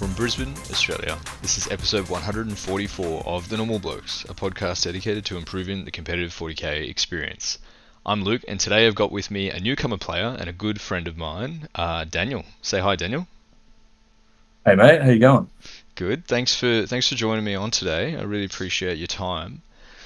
From Brisbane, Australia, this is episode 144 of The Normal Blokes, a podcast dedicated to improving the competitive 40k experience. I'm Luke, and today I've got with me a newcomer player and a good friend of mine, Daniel. Say hi, Daniel. Hey mate, how you going? Good. Thanks for joining me on today. I really appreciate your time.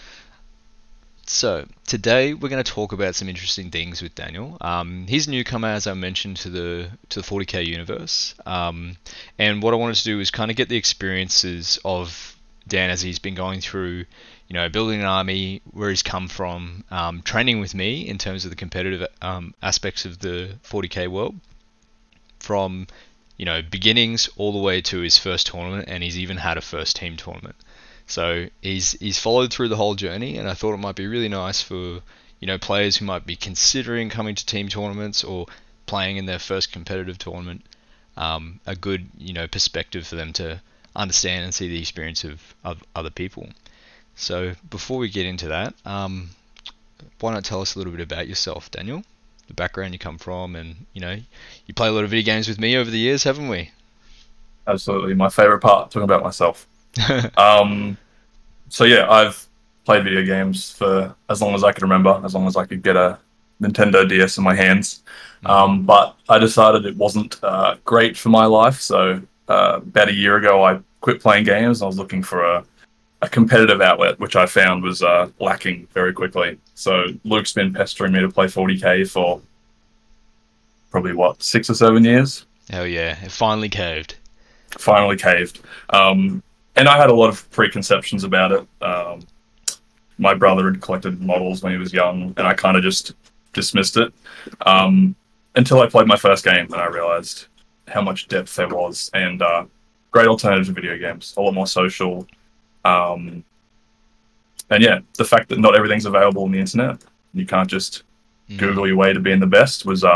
So today we're going to talk about some interesting things with Daniel. He's a newcomer, as I mentioned, to the 40k universe. And what I wanted to do is kind of get the experiences of Dan as he's been going through, building an army, where he's come from, training with me in terms of the competitive aspects of the 40k world, from beginnings all the way to his first tournament, and he's even had a first team tournament. So he's followed through the whole journey, and I thought it might be really nice for players who might be considering coming to team tournaments or playing in their first competitive tournament, a good perspective for them to understand and see the experience of other people. So before we get into that, why not tell us a little bit about yourself, Daniel? The background you come from, and you play a lot of video games with me over the years, haven't we? Absolutely, my favorite part, talking about myself. So yeah, I've played video games for as long as I could remember, as long as I could get a Nintendo DS in my hands. But I decided it wasn't great for my life, so about a year ago I quit playing games. I was looking for a competitive outlet, which I found was lacking very quickly. So Luke's been pestering me to play 40k for probably, 6 or 7 years? Hell yeah, it finally caved. Finally caved. And I had a lot of preconceptions about it. My brother had collected models when he was young, and I kind of just dismissed it until I played my first game, and I realized how much depth there was, and great alternative to video games, a lot more social. And yeah, the fact that not everything's available on the internet, you can't just Google your way to being the best, was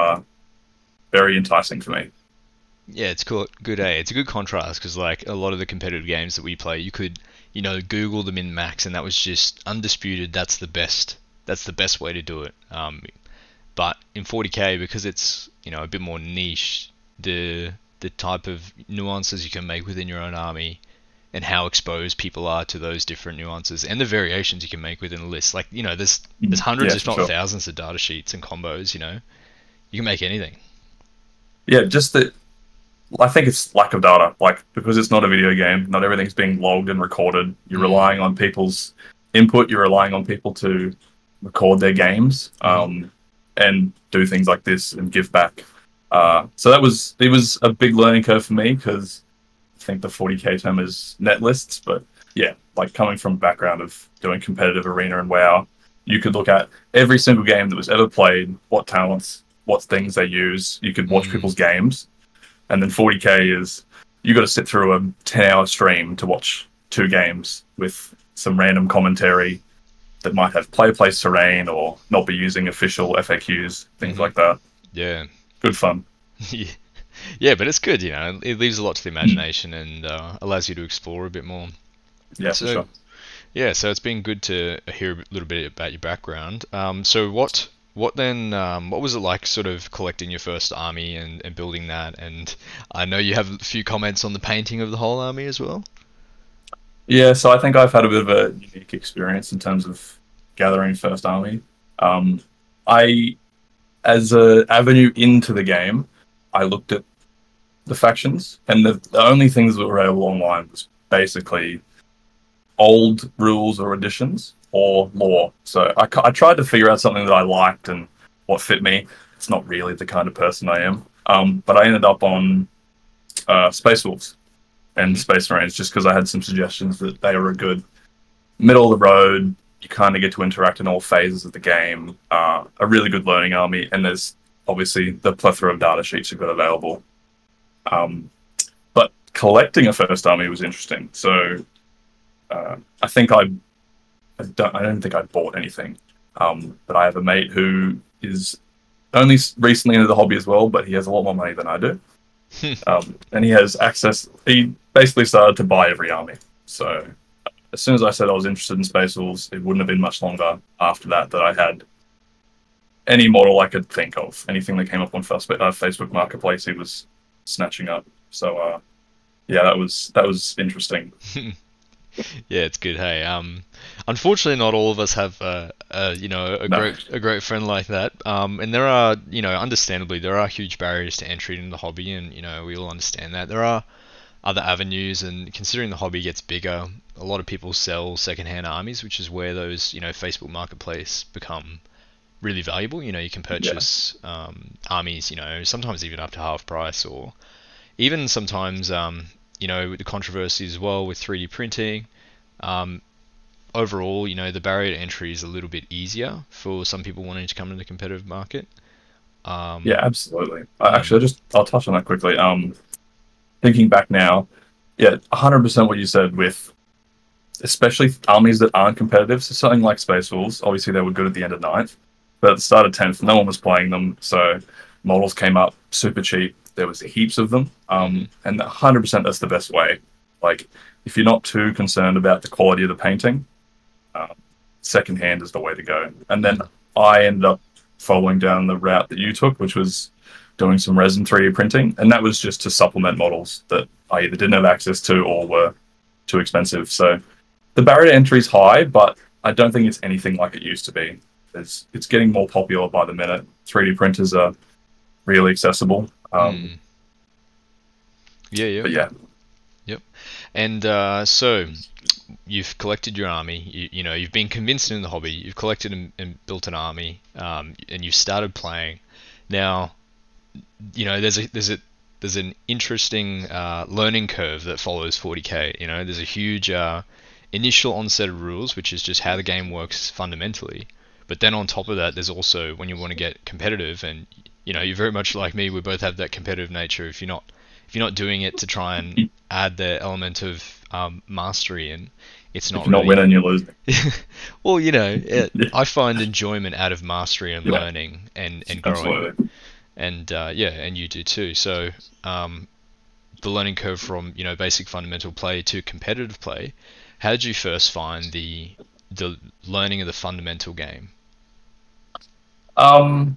very enticing for me. Yeah, it's cool. Good, eh? It's a good contrast because, like, a lot of the competitive games that we play, you could, Google the min max, and that was just undisputed. That's the best. That's the best way to do it. But in 40k, because it's a bit more niche, the type of nuances you can make within your own army, and how exposed people are to those different nuances, and the variations you can make within a list. Like, there's hundreds, Yeah, if for not sure. thousands, of data sheets and combos. You can make anything. Yeah, just that. I think it's lack of data. Like, because it's not a video game, not everything's being logged and recorded. You're relying on people's input. You're relying on people to record their games, and do things like this and give back. So it was a big learning curve for me, because I think the 40k term is net lists. But yeah, like, coming from a background of doing competitive arena and WoW, you could look at every single game that was ever played, what talents, what things they use. You could watch people's games. And then 40k is, you got to sit through a 10-hour stream to watch 2 games with some random commentary that might have place terrain or not be using official FAQs, things like that. Yeah. Good fun. Yeah, but it's good, It leaves a lot to the imagination and allows you to explore a bit more. Yeah, for So, sure. yeah, so it's been good to hear a little bit about your background. So what then, what was it like sort of collecting your first army and building that? And I know you have a few comments on the painting of the whole army as well. Yeah, so I think I've had a bit of a unique experience in terms of gathering first army. I, as a avenue into the game, I looked at the factions, and the only things that were available online was basically old rules or editions or lore. So I tried to figure out something that I liked and what fit me. It's not really the kind of person I am. But I ended up on Space Wolves and Space Marines, just because I had some suggestions that they were a good middle of the road. You kind of get to interact in all phases of the game. A really good learning army, and there's obviously the plethora of data sheets you've got available. But collecting a first army was interesting. So I think I don't think I bought anything. But I have a mate who is only recently into the hobby as well, but he has a lot more money than I do. And he has access. He basically started to buy every army. So as soon as I said I was interested in Space Wolves, it wouldn't have been much longer after that I had any model I could think of. Anything that came up on Facebook Marketplace, he was snatching up. So Yeah, that was interesting. Yeah, it's good. Hey, unfortunately, not all of us have a No. great friend like that. And there are, understandably, there are huge barriers to entry in the hobby, and we all understand that. There are other avenues, and considering the hobby gets bigger, a lot of people sell secondhand armies, which is where those, Facebook Marketplace become really valuable. You can Yeah. purchase armies, sometimes even up to half price, or even sometimes, with the controversy as well with 3D printing. Um, Overall, the barrier to entry is a little bit easier for some people wanting to come into the competitive market. Yeah, Um, absolutely. mm, Actually, I'll touch on that quickly. Thinking back now, yeah, 100% what you said with especially armies that aren't competitive. So something like Space Wolves, obviously they were good at the end of ninth, but at the start of 10th, no one was playing them. So models came up super cheap. There was heaps of them. hmm And 100% that's the best way. Like, if you're not too concerned about the quality of the painting, um, secondhand is the way to go. And then mm, I ended up following down the route that you took, which was doing some resin 3D printing. And that was just to supplement models that I either didn't have access to or were too expensive. So the barrier to entry is high, but I don't think it's anything like it used to be. It's getting more popular by the minute. 3D printers are really accessible. mm. Yeah, yep, But yeah, yep. And so you've collected your army. You've been convinced in the hobby. You've collected and built an army, and you've started playing. Now, there's an interesting learning curve that follows 40k. There's a huge initial onset of rules, which is just how the game works fundamentally. But then on top of that, there's also when you want to get competitive, and you're very much like me. We both have that competitive nature. If you're not doing it to try and add the element of mastery in, it's if not you're not really. winning, you're losing. Well, Yeah, I find enjoyment out of mastery and yeah, learning and growing, absolutely. and yeah, and you do too. So the learning curve from basic fundamental play to competitive play. How did you first find the learning of the fundamental game? Um,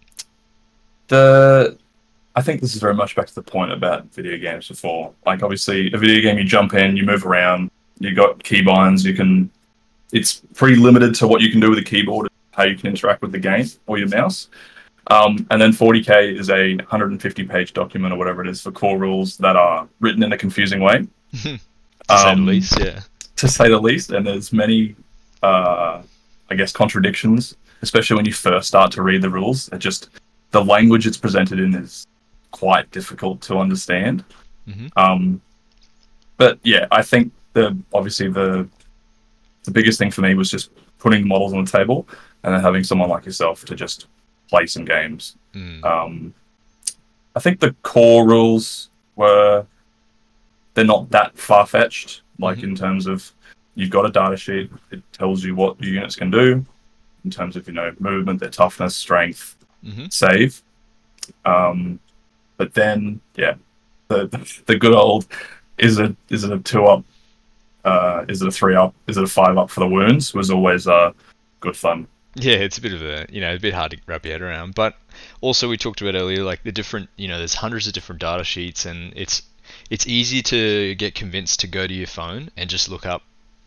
the I think this is very much back to the point about video games before. Like, obviously, a video game, you jump in, you move around, you got keybinds, you can. It's pretty limited to what you can do with a keyboard, how you can interact with the game or your mouse. And then 40k is a 150-page document or whatever it is for core rules that are written in a confusing way, To say the um, least, yeah. to say the least. And there's many, uh, I guess, contradictions, especially when you first start to read the rules. The language it's presented in is quite difficult to understand. hmm Um, but yeah, I think obviously the biggest thing for me was just putting models on the table and then having someone like yourself to just play some games. Mm. Um, I think the core rules were they're not that far fetched. Like, hmm in terms of you've got a data sheet, it tells you what your units can do in terms of movement, their toughness, strength, hmm save. Um, but then yeah, the good old is it a 2 up, is it a 3 up, is it a 5 up for the wounds was always good fun. Yeah, it's a bit of a bit hard to wrap your head around. But also, we talked about earlier, like the different, there's hundreds of different data sheets, and it's easy to get convinced to go to your phone and just look up,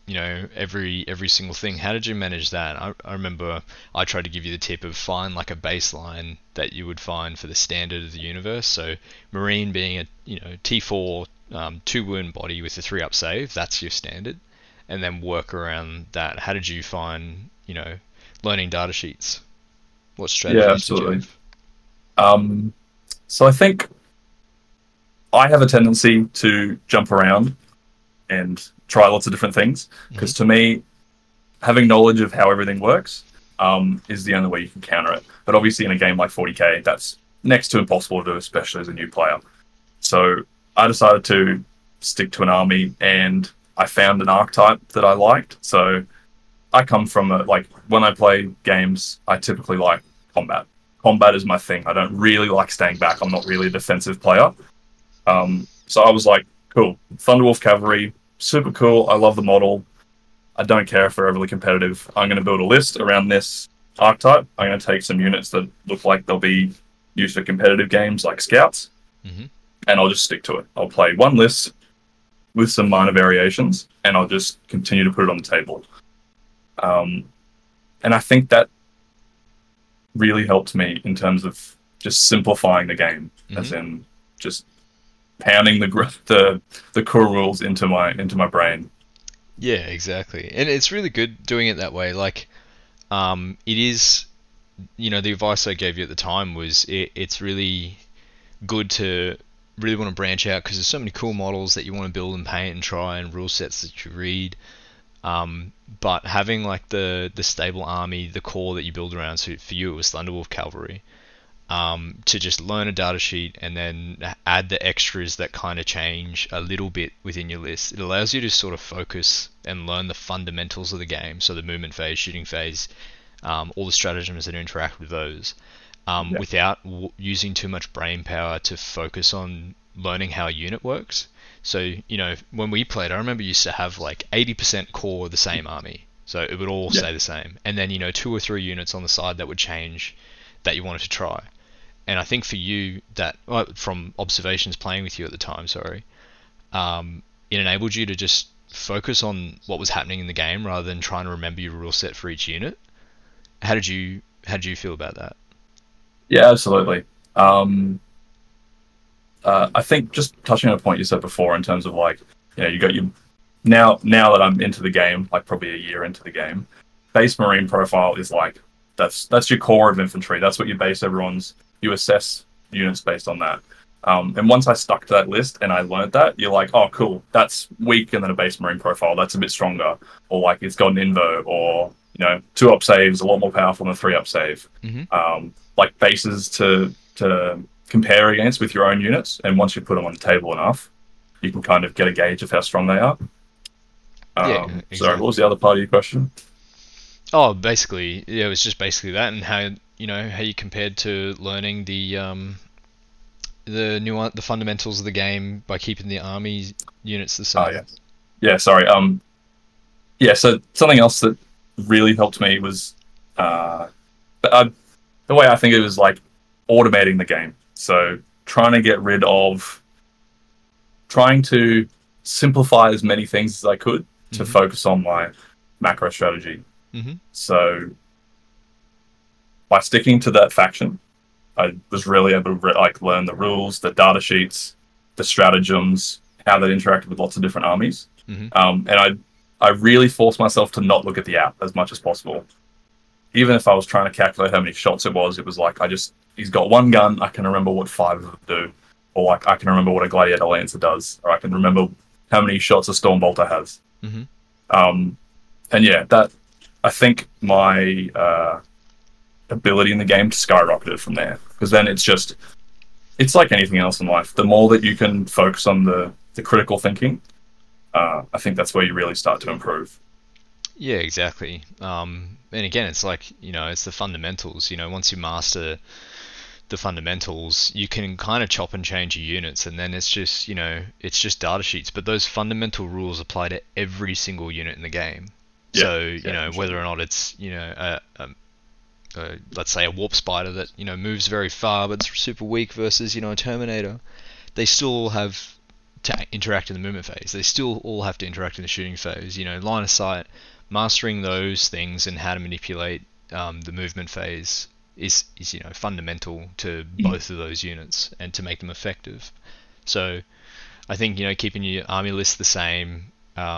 every single thing. How did you manage that? I remember I tried to give you the tip of find like a baseline that you would find for the standard of the universe. So Marine being a T4 two wound body with a 3 up save, that's your standard, and then work around that. How did you find learning data sheets? What Yeah, strategies did you absolutely. have? Um, so I think I have a tendency to jump around and try lots of different things hmm because to me, having knowledge of how everything works is the only way you can counter it. But obviously, in a game like 40k, that's next to impossible to do, especially as a new player. So I decided to stick to an army, and I found an archetype that I liked. So I come from like when I play games, I typically like combat. Combat is my thing. I don't really like staying back. I'm not really a defensive player. So I was like, cool, Thunderwolf Cavalry, super cool. I love the model. I don't care if they're overly competitive. I'm going to build a list around this archetype. I'm going to take some units that look like they'll be used for competitive games like Scouts, hmm and I'll just stick to it. I'll play one list. with some minor variations, and I'll just continue to put it on the table. And I think that really helped me in terms of just simplifying the game, as in just pounding the core rules into my brain. Yeah, exactly. And it's really good doing it that way. Like, it is, the advice I gave you at the time was it's really good to really want to branch out because there's so many cool models that you want to build and paint and try and rule sets that you read. But having like the stable army, the core that you build around, so for you it was Thunderwolf Cavalry, to just learn a data sheet and then add the extras that kind of change a little bit within your list. It allows you to sort of focus and learn the fundamentals of the game, so the movement phase, shooting phase, all the stratagems that interact with those, without using too much brain power to focus on learning how a unit works. So, when we played, I remember you used to have like 80% core the same army. So it would all stay the same. And then, 2 or 3 units on the side that would change that you wanted to try. And I think for you, that from observations playing with you at the time, it enabled you to just focus on what was happening in the game rather than trying to remember your rule set for each unit. How did you feel about that? Yeah, absolutely. I think just touching on a point you said before in terms of like, you got your now that I'm into the game, like probably a year into the game, base Marine profile is like that's your core of infantry. That's what you base you assess units based on that. And once I stuck to that list and I learned that, you're like, oh, cool, that's weaker than a base Marine profile. That's a bit stronger, or like it's got an invo, or 2-up saves a lot more powerful than a 3-up save. Like bases to compare against with your own units, and once you put them on the table enough, you can kind of get a gauge of how strong they are. Exactly. Sorry, what was the other part of your question? Oh, basically, it was just basically that, and how you compared to learning the fundamentals of the game by keeping the army units the same. Oh yeah. Sorry. So something else that really helped me was the way I think it was like automating the game. So trying to simplify as many things as I could to focus on my macro strategy. So by sticking to that faction, I was really able to learn the rules, the data sheets, the stratagems, how they interacted with lots of different armies. And I really forced myself to not look at the app as much as possible. Even if I was trying to calculate how many shots it was like, he's got one gun, I can remember what 5 of them do. Or like, I can remember what a Gladiator Lancer does. Or I can remember how many shots a Stormbolter has. And yeah, that, I think my ability in the game skyrocketed from there. Because then it's like anything else in life. The more that you can focus on the critical thinking, I think that's where you really start to improve. Yeah, exactly. And again, it's like, it's the fundamentals. Once you master the fundamentals, you can kind of chop and change your units, and then it's just data sheets. But those fundamental rules apply to every single unit in the game. So, whether or not it's, let's say a Warp Spider that, moves very far but it's super weak versus, a Terminator, they still all have to interact in the movement phase. They still all have to interact in the shooting phase. Line of sight, mastering those things and how to manipulate the movement phase is fundamental to both of those units and to make them effective. So I think, keeping your army list the same,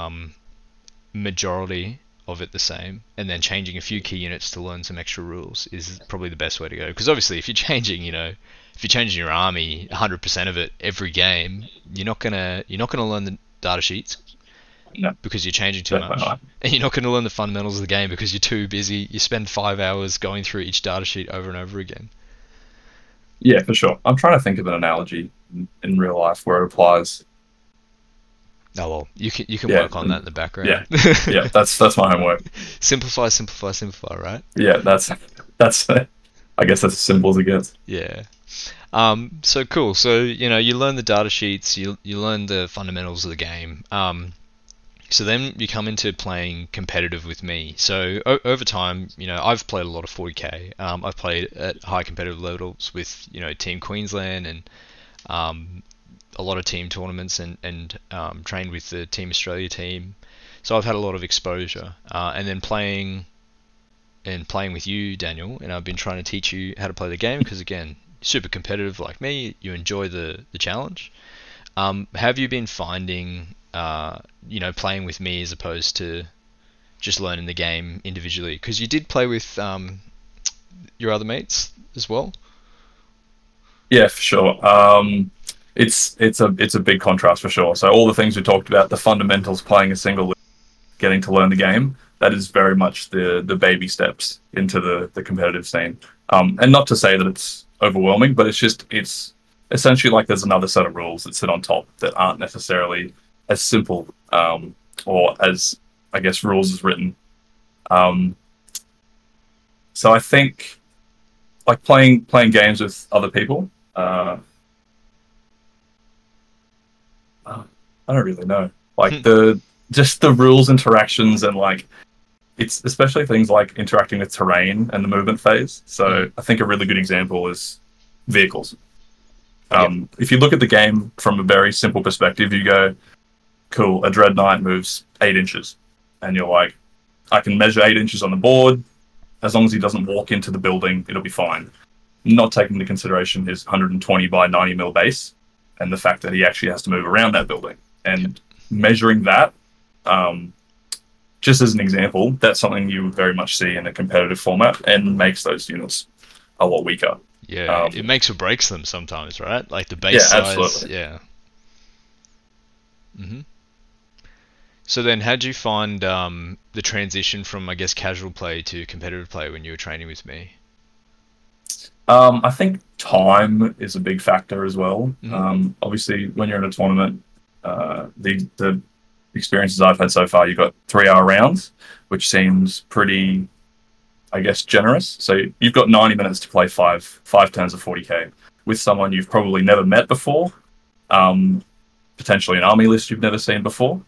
majority of it the same, and then changing a few key units to learn some extra rules is probably the best way to go. Because obviously, if you're changing your army 100% of it every game, you're not gonna learn the data sheets because you're changing too much, and you're not going to learn the fundamentals of the game because you're too busy. You spend 5 hours going through each data sheet over and over again. Yeah, for sure. I'm trying to think of an analogy in real life where it applies. Oh well, you can work on that in the background. Yeah, that's my homework. Simplify, right? Yeah, that's I guess that's as simple as it gets. Yeah. So cool. So you learn the data sheets, you learn the fundamentals of the game. So then you come into playing competitive with me. So over time, I've played a lot of 40k. I've played at high competitive levels with Team Queensland, and a lot of team tournaments and trained with the Team Australia team, so I've had a lot of exposure. And then playing with you, Daniel, and I've been trying to teach you how to play the game because again, super competitive like me, you enjoy the challenge. Have you been finding, playing with me as opposed to just learning the game individually? Because you did play with your other mates as well. Yeah, for sure. It's a big contrast for sure. So all the things we talked about, the fundamentals, playing a single, getting to learn the game, that is very much the baby steps into the competitive scene. And not to say that it's overwhelming, but it's essentially like there's another set of rules that sit on top that aren't necessarily as simple or as, I guess, rules as written. Um, so I think like playing games with other people. I don't really know. Like the rules, interactions, and like it's especially things like interacting with terrain and the movement phase. So I think a really good example is vehicles. If you look at the game from a very simple perspective, you go, cool, a Dread Knight moves 8 inches. And you're like, I can measure 8 inches on the board. As long as he doesn't walk into the building, it'll be fine. Not taking into consideration his 120 by 90 mil base and the fact that he actually has to move around that building. And measuring that, just as an example, that's something you would very much see in a competitive format and makes those units a lot weaker. Yeah, it makes or breaks them sometimes, right? Like the base size. Absolutely. Yeah. hmm So then, how do you find the transition from, I guess, casual play to competitive play when you were training with me? I think time is a big factor as well. Obviously, when you're in a tournament, the experiences I've had so far, you've got 3 hour rounds, which seems pretty, I guess, generous. So you've got 90 minutes to play five turns of 40k with someone you've probably never met before, potentially an army list you've never seen before,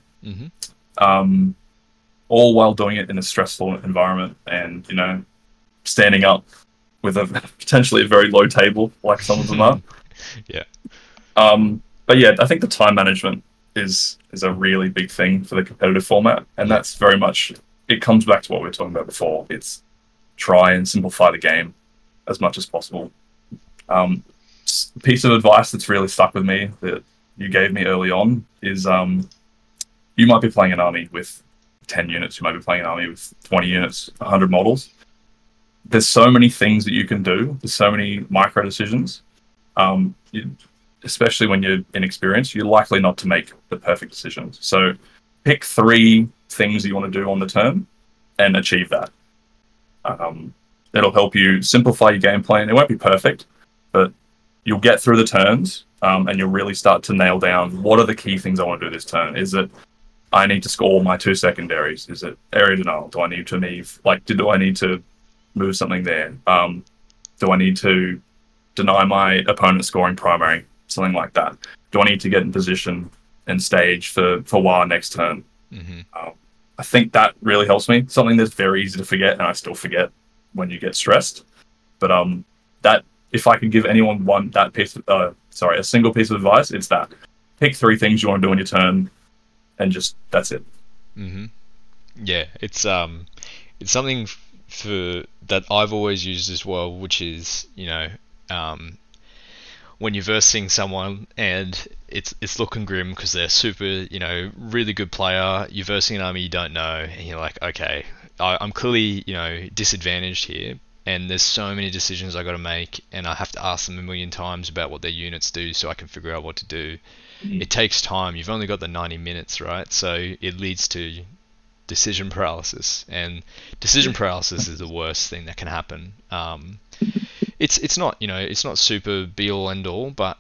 all while doing it in a stressful environment and, standing up with a potentially a very low table like some of them are. Yeah. But yeah, I think the time management is a really big thing for the competitive format, and that's very much, it comes back to what we were talking about before. It's try and simplify the game as much as possible. A piece of advice that's really stuck with me that you gave me early on is you might be playing an army with 10 units, you might be playing an army with 20 units, 100 models. There's so many things that you can do. There's so many micro decisions. Especially when you're inexperienced, you're likely not to make the perfect decisions. So pick 3 things you want to do on the turn and achieve that. It'll help you simplify your game plan. It won't be perfect, but you'll get through the turns and you'll really start to nail down what are the key things I want to do this turn. Is it I need to score my 2 secondaries? Is it area denial? Do I need to move? Do I need to move something there? Do I need to deny my opponent scoring primary? Something like that. Do I need to get in position and stage for WAR next turn? I think that really helps me. Something that's very easy to forget, and I still forget when you get stressed. But that if I could give anyone a single piece of advice, it's that pick 3 things you want to do on your turn, and just that's it. Yeah, it's something for that I've always used as well, which is when you're versing someone and it's looking grim because they're super, really good player, you're versing an army you don't know, and you're like, okay, I'm clearly, disadvantaged here, and there's so many decisions I got to make, and I have to ask them a million times about what their units do so I can figure out what to do. It takes time. You've only got the 90 minutes, right? So it leads to decision paralysis, and decision paralysis is the worst thing that can happen. It's not it's not super be all end all, but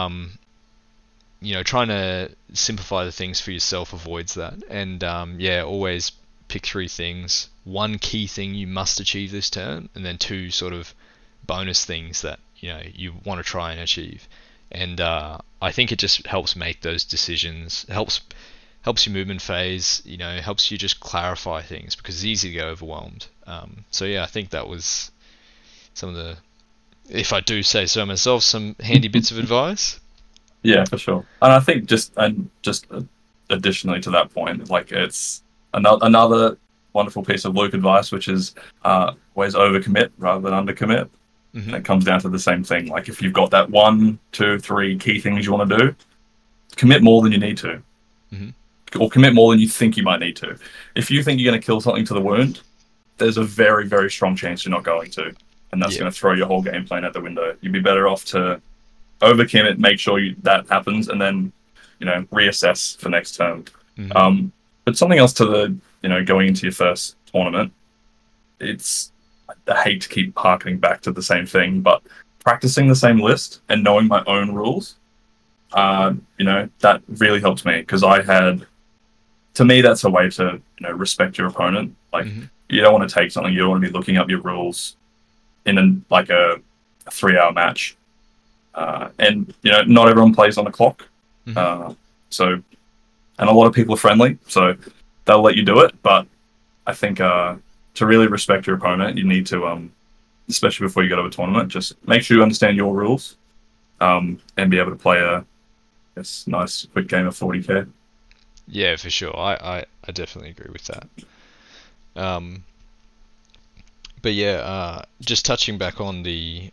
trying to simplify the things for yourself avoids that. And always pick 3 things. 1 key thing you must achieve this turn, and then 2 sort of bonus things that you want to try and achieve. And I think it just helps make those decisions. Helps your movement phase. Helps you just clarify things because it's easy to get overwhelmed. I think that was some of the, if I do say so myself, some handy bits of advice. Yeah, for sure. And I think just additionally to that point, like it's another wonderful piece of Luke advice, which is always overcommit rather than undercommit. And Hmm. it comes down to the same thing. Like if you've got that one, two, three key things you want to do, commit more than you need to, Hmm. or commit more than you think you might need to. If you think you're going to kill something to the wound, there's a very, very strong chance you're not going to, and that's Yeah. going to throw your whole game plan out the window. You'd be better off to overcommit, make sure that happens, and then reassess for next term. Hmm. Um, but something else to the going into your first tournament, it's I hate to keep harkening back to the same thing, but practicing the same list and knowing my own rules, that really helped me because to me, that's a way to respect your opponent. Like Hmm. you don't want to take something, you don't want to be looking up your rules in like a 3 hour match, and not everyone plays on the clock, Hmm. uh, so and a lot of people are friendly, so they'll let you do it. But I think to really respect your opponent, you need to, especially before you go to a tournament, just make sure you understand your rules, and be able to play a nice quick game of 40k. Yeah, for sure. I definitely agree with that. Um, but yeah, just touching back on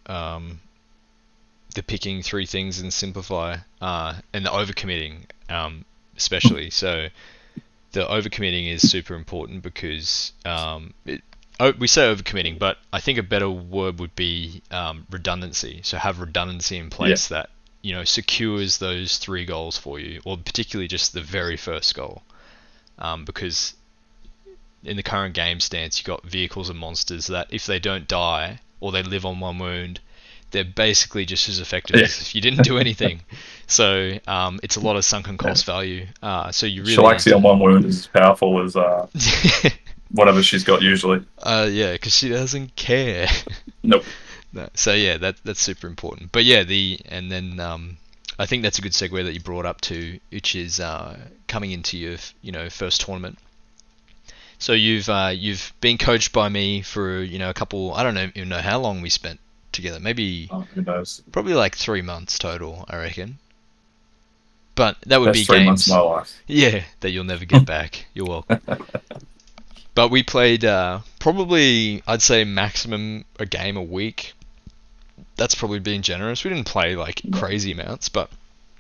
the picking three things and simplify, and the overcommitting, especially. So the overcommitting is super important because we say overcommitting, but I think a better word would be redundancy. So have redundancy in Yeah, place that secures those three goals for you, or particularly just the very first goal. Because in the current game stance, you've got vehicles and monsters that if they don't die or they live on one wound, they're basically just as effective yeah. as if you didn't do anything. So it's a lot of sunken cost value. So you really need Shalaxi on to. one wound is as powerful as whatever she's got usually. Yeah, because she doesn't care. Nope. No. So yeah, that's super important. But yeah, and then I think that's a good segue that you brought up to, which is coming into your first tournament. So you've been coached by me for a couple. I don't even know how long we spent together. Maybe Oh, who knows? probably like 3 months total, I reckon. But that would be Best 3 months of games, my life. yeah, that you'll never get back. You're welcome. But we played probably I'd say maximum a game a week. That's probably being generous. We didn't play like crazy amounts, but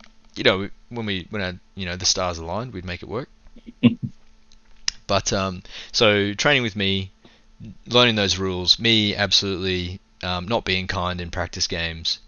when the stars aligned, we'd make it work. But so training with me, learning those rules, me absolutely not being kind in practice games.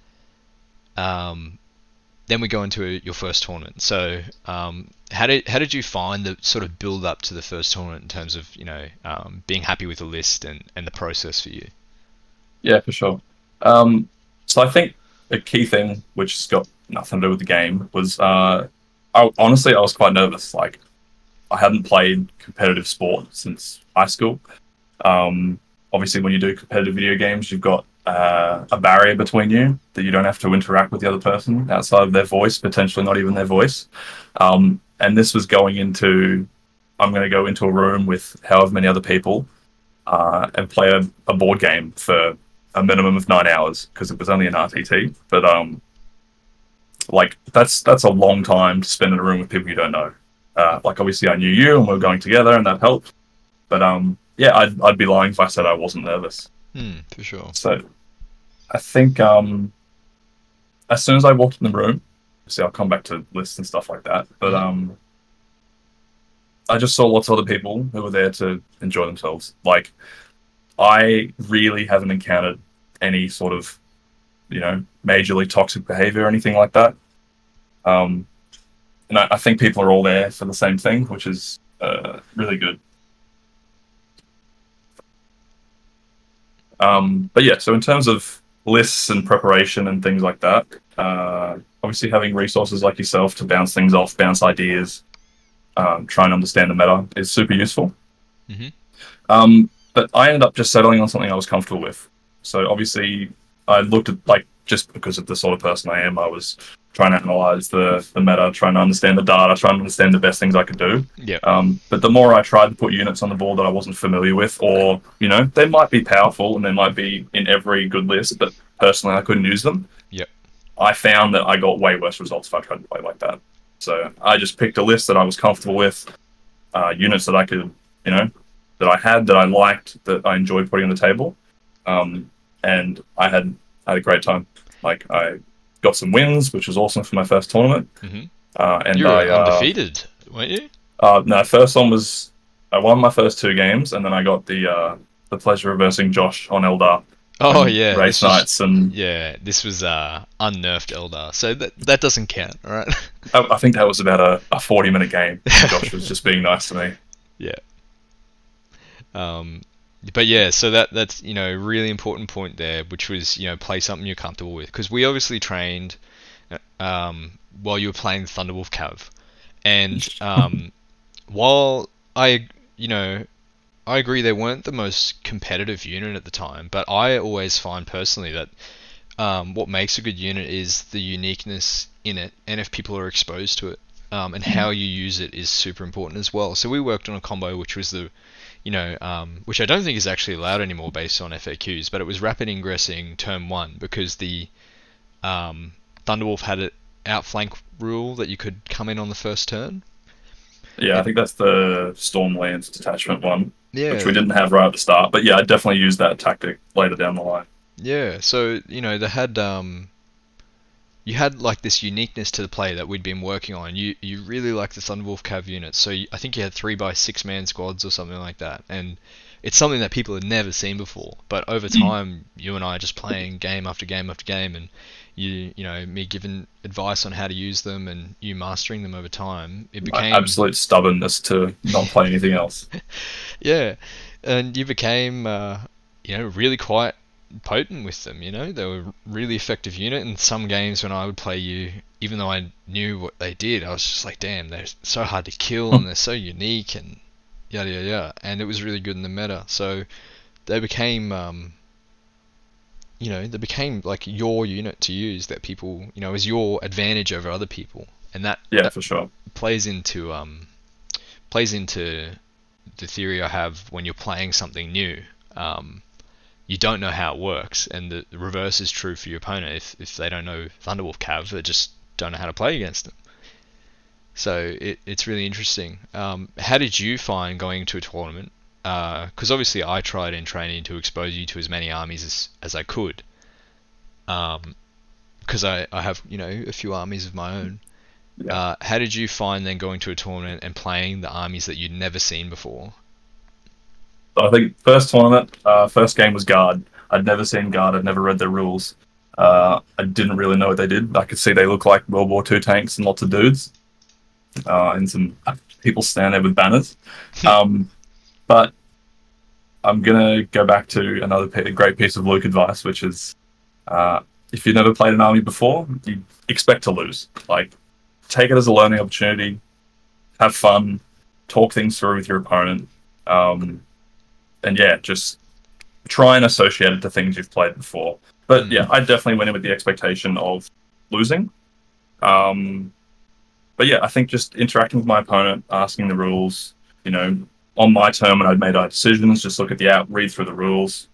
Then we go into your first tournament. So how did you find the sort of build up to the first tournament in terms of being happy with the list and the process for you? Yeah, for sure. Um, so I think a key thing, which has got nothing to do with the game, was honestly I was quite nervous. Like I hadn't played competitive sport since high school. Obviously, when you do competitive video games, you've got a barrier between you that you don't have to interact with the other person outside of their voice, potentially not even their voice. And this was going into, I'm going to go into a room with however many other people and play a board game for a minimum of 9 hours because it was only an RTT. But like that's a long time to spend in a room with people you don't know. Like obviously I knew you and we were going together and that helped. But yeah, I'd be lying if I said I wasn't nervous. For sure. So I think as soon as I walked in the room, see, I'll come back to lists and stuff like that. But Mhm. I just saw lots of other people who were there to enjoy themselves. Like I really haven't encountered any sort of majorly toxic behavior or anything like that. Um, and I think people are all there for the same thing, which is really good. But yeah, so in terms of lists and preparation and things like that, obviously having resources like yourself to bounce things off, bounce ideas, try and understand the meta is super useful. Mhm. But I ended up just settling on something I was comfortable with. So obviously, I looked at like just because of the sort of person I am, I was trying to analyze the meta, trying to understand the data, trying to understand the best things I could do. Yep. But the more I tried to put units on the board that I wasn't familiar with, or they might be powerful and they might be in every good list, but personally I couldn't use them. Yep. I found that I got way worse results if I tried to play like that. So I just picked a list that I was comfortable with, units that I could, you know, that I had, that I liked, that I enjoyed putting on the table, and I had a great time. Like I got some wins, which was awesome for my first tournament. Hmm. And You were undefeated, weren't you? no, first one was I won my first two games, and then I got the pleasure of versing Josh on Eldar Oh and yeah, race nights, and this was unnerfed Eldar, so that doesn't count, all right? I think that was about a 40-minute game. Josh was just being nice to me. Yeah. Um, but yeah, so that's a really important point there, which was play something you're comfortable with, because we obviously trained while you were playing Thunderwolf Cav, and while I agree they weren't the most competitive unit at the time, but I always find personally that what makes a good unit is the uniqueness in it, and if people are exposed to it, and how you use it is super important as well. So we worked on a combo which was which I don't think is actually allowed anymore based on FAQs, but it was rapid ingressing turn one because the Thunderwolf had an outflank rule that you could come in on the first turn. Yeah, I And think that's the Stormlands detachment one, which we yeah, didn't have right at the start. But yeah, I definitely used that tactic later down the line. yeah. So they had you had like this uniqueness to the play that we'd been working on. You really liked the Thunderwolf Cav units, so I think you had 3 by 6 man squads or something like that, and it's something that people had never seen before. But over time, you and I are just playing game after game after game, and me giving advice on how to use them, and you mastering them over time, it My became absolute stubbornness to not play anything else. yeah, and you became really quite potent with them. They were a really effective unit. In some games when I would play you, even though I knew what they did, I was just like, damn, they're so hard to kill and they're so unique and yada yada yada. And it was really good in the meta. So they became they became like your unit to use that people as your advantage over other people, and that Yeah, that for sure. plays into plays into the theory I have when you're playing something new. You don't know how it works, and the reverse is true for your opponent. If they don't know Thunderwolf Cav, they just don't know how to play against them. So it's really interesting. How did you find going to a tournament? Because obviously I tried in training to expose you to as many armies as I could. Because I have a few armies of my own. Yeah. How did you find then going to a tournament and playing the armies that you'd never seen before? So I think first tournament, first game was Guard. I'd never seen Guard. I'd never read their rules. I didn't really know what they did. I could see they look like World War II tanks and lots of dudes, and some people stand there with banners. But I'm gonna go back to another great piece of Luke advice, which is if you've never played an army before, you expect to lose. Like, take it as a learning opportunity, have fun, talk things through with your opponent, and yeah, just try and associate it to things you've played before. But yeah, I definitely went in with the expectation of losing. But yeah, I think just interacting with my opponent, asking the rules, on my turn when I'd made our decisions, just look at read through the rules,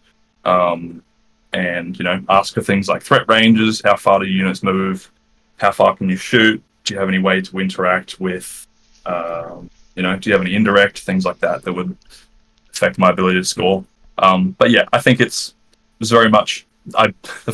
and ask for things like threat ranges, how far do units move, how far can you shoot, do you have any way to interact with, do you have any indirect things like that that would affect my ability to score. But yeah, I think it was very much the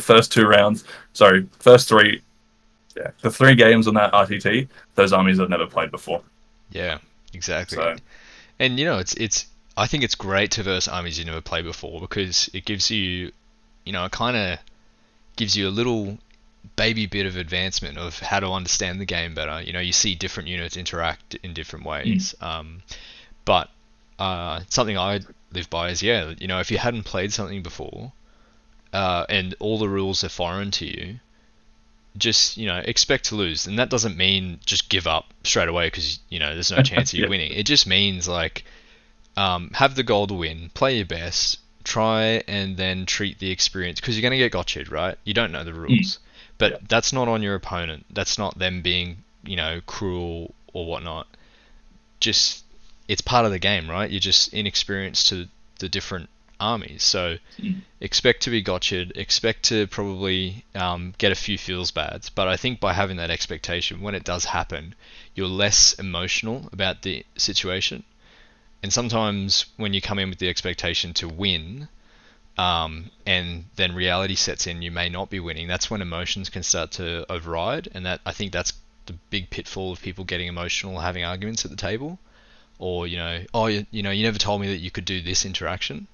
the 3 games on that RTT, those armies I've never played before. Yeah, exactly. So And it's I think it's great to verse armies you never played before, because it gives you it kind of gives you a little baby bit of advancement of how to understand the game better. You see different units interact in different ways. But something I live by is if you hadn't played something before, and all the rules are foreign to you, just expect to lose. And that doesn't mean just give up straight away because there's no chance of you yeah, winning. It just means like have the goal to win, play your best, try and then treat the experience, because you're going to get gotcha'd, right? You don't know the rules, but yeah, that's not on your opponent. That's not them being cruel or whatnot. Just it's part of the game, right? You're just inexperienced to the different armies. So Mm. expect to be gotcha'd, expect to probably get a few feels bads. But I think by having that expectation, when it does happen, you're less emotional about the situation. And sometimes when you come in with the expectation to win, and then reality sets in, you may not be winning. That's when emotions can start to override, and that I think that's the big pitfall of people getting emotional, having arguments at the table, or oh, you never told me that you could do this interaction.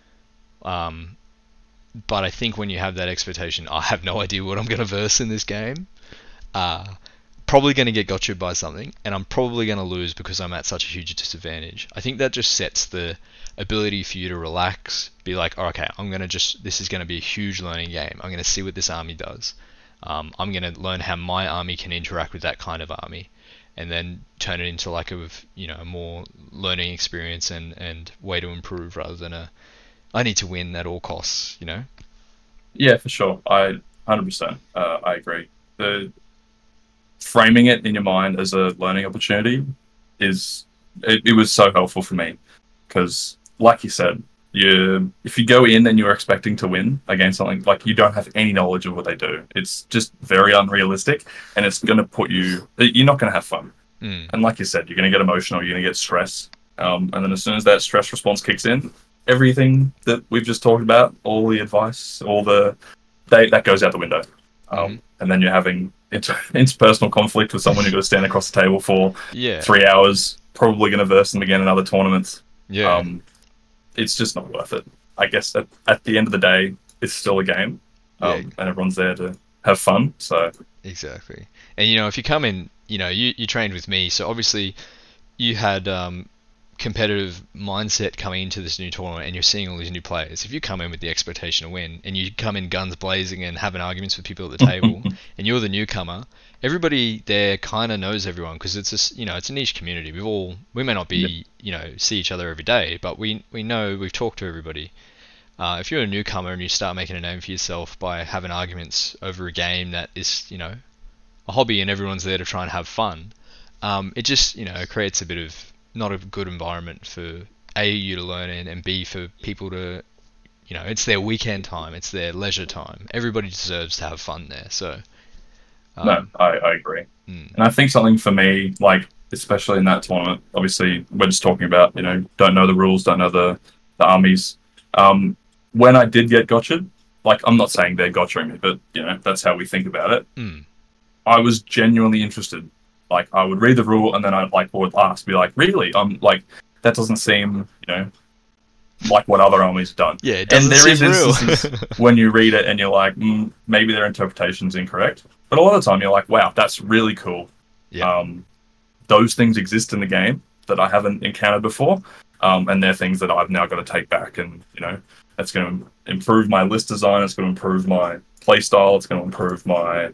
But I think when you have that expectation, I have no idea what I'm going to verse in this game. Probably going to get gotcha by something, and I'm probably going to lose because I'm at such a huge disadvantage. I think that just sets the ability for you to relax, be like, oh, okay, this is going to be a huge learning game. I'm going to see what this army does. I'm going to learn how my army can interact with that kind of army, and then turn it into like a more learning experience and way to improve rather than I need to win at all costs. Yeah, for sure. 100%. I agree. The framing it in your mind as a learning opportunity it was so helpful for me, because like you said, if you go in and you're expecting to win against something, like, you don't have any knowledge of what they do, it's just very unrealistic, and it's going to you're not going to have fun. And like you said, you're going to get emotional, you're going to get stress, and then as soon as that stress response kicks in, everything that we've just talked about, all the advice, that goes out the window. And then you're having interpersonal conflict with someone you've got to stand across the table for 3 hours, probably going to verse them again in other tournaments. It's just not worth it. I guess at the end of the day, it's still a game, and everyone's there to have fun. So exactly. And if you come in, you trained with me, so obviously you had competitive mindset coming into this new tournament, and you're seeing all these new players. If you come in with the expectation to win, and you come in guns blazing and having arguments with people at the table, and you're the newcomer, everybody there kind of knows everyone, because it's a niche community. We may not be see each other every day, but we know, we've talked to everybody. If you're a newcomer and you start making a name for yourself by having arguments over a game that is a hobby and everyone's there to try and have fun, it just creates a bit of not a good environment for you to learn in, and B, for people to, it's their weekend time, it's their leisure time. Everybody deserves to have fun there. So no, I agree. And I think something for me, like, especially in that tournament, obviously we're just talking about, don't know the rules, don't know the armies. When I did get gotcha'd, like, I'm not saying they're gotchaing me, but that's how we think about it. I was genuinely interested. Like, I would read the rule, and then I would ask, be like, really? That doesn't seem, like what other armies have done. Yeah, it doesn't seem real. Instances when you read it and you're like, maybe their interpretation's incorrect. But a lot of the time you're like, wow, that's really cool. Yeah. Those things exist in the game that I haven't encountered before, and they're things that I've now got to take back, and that's going to improve my list design. It's going to improve my play style. It's going to improve my,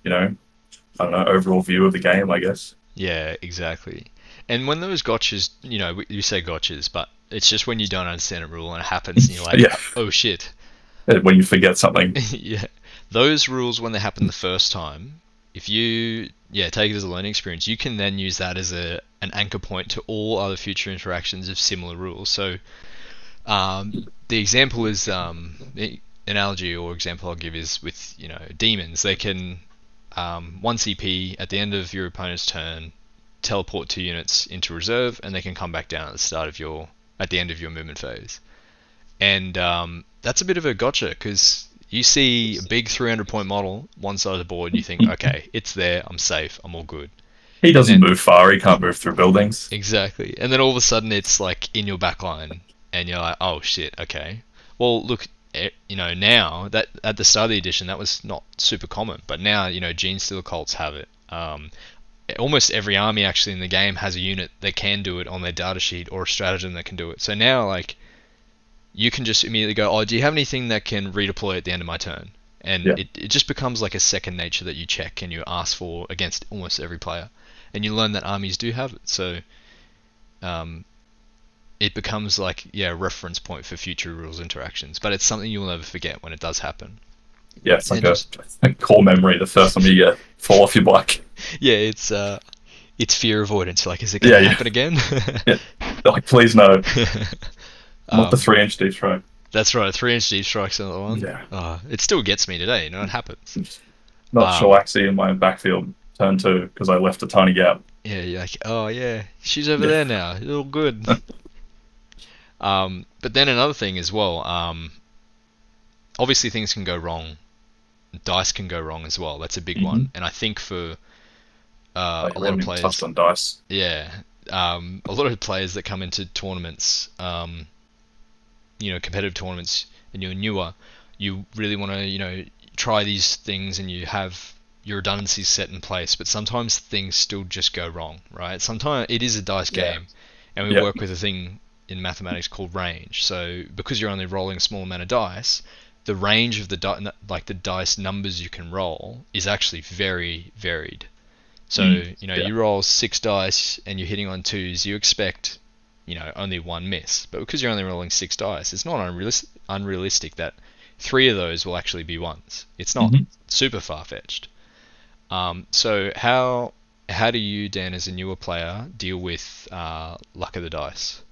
I don't know, overall view of the game, I guess. Yeah, exactly. And when those gotchas, you say gotchas, but it's just when you don't understand a rule and it happens and you're like, oh shit. When you forget something. Yeah. Those rules, when they happen the first time, if you take it as a learning experience, you can then use that as an anchor point to all other future interactions of similar rules. So the example is, the analogy or example I'll give is with, demons. They can 1 CP at the end of your opponent's turn, teleport 2 units into reserve, and they can come back down at the end of your movement phase. And that's a bit of a gotcha, because you see a big 300-point model one side of the board, and you think, okay, it's there, I'm safe, I'm all good. He doesn't move far, he can't move through buildings. Exactly. And then all of a sudden it's like in your back line, and you're like, oh shit, okay. Well, look, now that at the start of the edition that was not super common, but now Genestealer cults have it. Almost every army actually in the game has a unit that can do it on their data sheet, or a stratagem that can do it. So now, like, you can just immediately go, oh, do you have anything that can redeploy at the end of my turn? And it just becomes like a second nature that you check and you ask for against almost every player, and you learn that armies do have it. So it becomes like a reference point for future rules interactions, but it's something you'll never forget when it does happen. Yeah, it's like a core memory the first time you fall off your bike. Yeah, it's fear avoidance. Like, is it going to happen again? Like, please no. Not the 3-inch deep throw. That's right. 3-inch deep strikes on that one. Yeah. It still gets me today. You know, it happens. Not Um, Shalaxy in my backfield turn 2 because I left a tiny gap. yeah, you're like, oh yeah, she's over Yeah. there now. It's all good. But then another thing as well. Obviously things can go wrong. Dice can go wrong as well. That's a big Mm-hmm. one. And I think for Like, a we lot of haven't even touched players, on dice. yeah, a lot of players that come into tournaments, competitive tournaments, and you're newer, you really want to, try these things, and you have your redundancies set in place. But sometimes things still just go wrong, right? Sometimes it is a dice Yeah. game, and we Yeah. work with a thing in mathematics called range. So because you're only rolling a small amount of dice, the range of the dice numbers you can roll is actually very varied. So, Yeah. you roll 6 dice and you're hitting on twos, you expect, only one miss. But because you're only rolling 6 dice, it's not unrealistic that 3 of those will actually be ones. It's not Mm-hmm. super far-fetched. So how do you, Dan, as a newer player, deal with luck of the dice?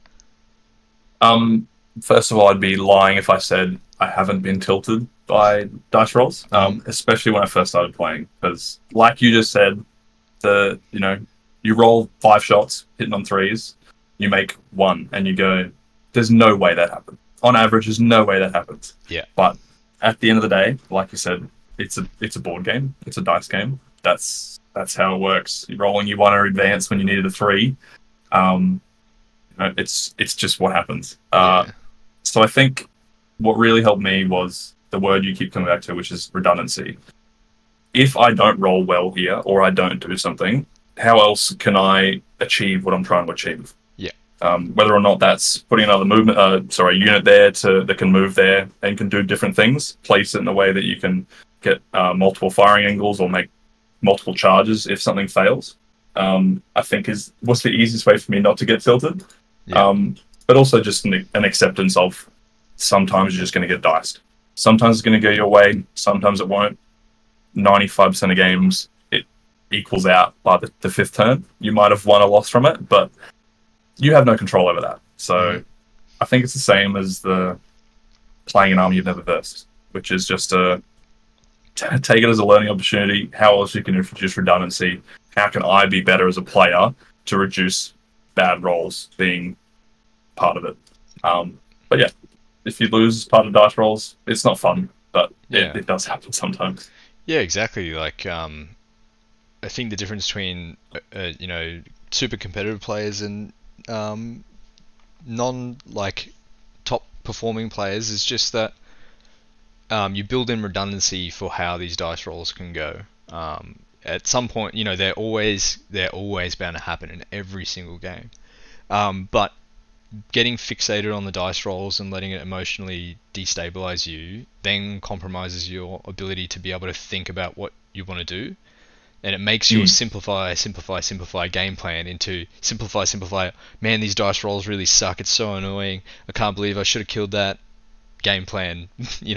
First of all, I'd be lying if I said I haven't been tilted by dice rolls, Mm-hmm. especially when I first started playing. Because, like you just said, you roll 5 shots, hitting on threes, you make one, and you go, "There's no way that happened." On average, there's no way that happens. Yeah. But at the end of the day, like you said, it's a board game. It's a dice game. That's how it works. You're rolling, you want to advance when you needed a three. Um, it's just what happens. Yeah. So I think what really helped me was the word you keep coming back to, which is redundancy. If I don't roll well here or I don't do something, how else can I achieve what I'm trying to achieve? Yeah. Whether or not that's putting another unit there that can move there and can do different things, place it in a way that you can get multiple firing angles or make multiple charges if something fails. I think was the easiest way for me not to get tilted. Yeah. But also just an acceptance of sometimes you're just going to get diced. Sometimes it's going to go your way, sometimes it won't. 95% of games, it equals out by the fifth turn. You might have won or lost from it, but you have no control over that. So I think it's the same as the playing an army you've never versed, which is just to take it as a learning opportunity. How else you can introduce redundancy? How can I be better as a player to reduce bad rolls being part of it? But yeah, if you lose part of dice rolls, it's not fun, but Yeah. it does happen sometimes. Yeah, exactly. Like, I think the difference between, super competitive players and non like top performing players is just that you build in redundancy for how these dice rolls can go. At some point, they're always bound to happen in every single game. But getting fixated on the dice rolls and letting it emotionally destabilize you then compromises your ability to be able to think about what you want to do, and it makes your simplify game plan into simplify. Man, these dice rolls really suck. It's so annoying. I can't believe I should have killed that game plan.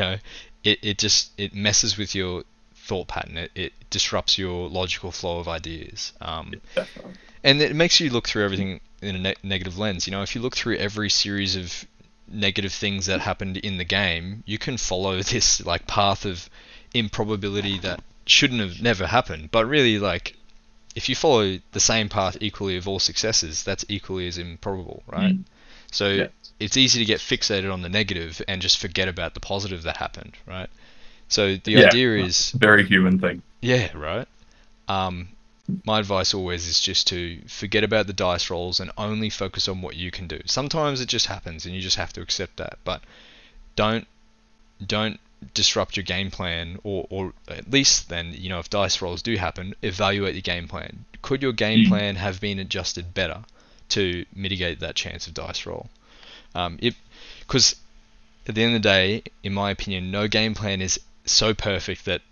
It messes with your thought pattern. It disrupts your logical flow of ideas. Definitely. And it makes you look through everything in a negative lens. If you look through every series of negative things that happened in the game, you can follow this like path of improbability that shouldn't have never happened. But really, like, if you follow the same path equally of all successes, that's equally as improbable, right? So Yeah. it's easy to get fixated on the negative and just forget about the positive that happened, right? So the Yeah, idea is, very human thing. yeah, right. My advice always is just to forget about the dice rolls and only focus on what you can do. Sometimes it just happens and you just have to accept that, but don't disrupt your game plan, or at least then, if dice rolls do happen, evaluate your game plan. Could your game plan have been adjusted better to mitigate that chance of dice roll? Because at the end of the day, in my opinion, no game plan is so perfect that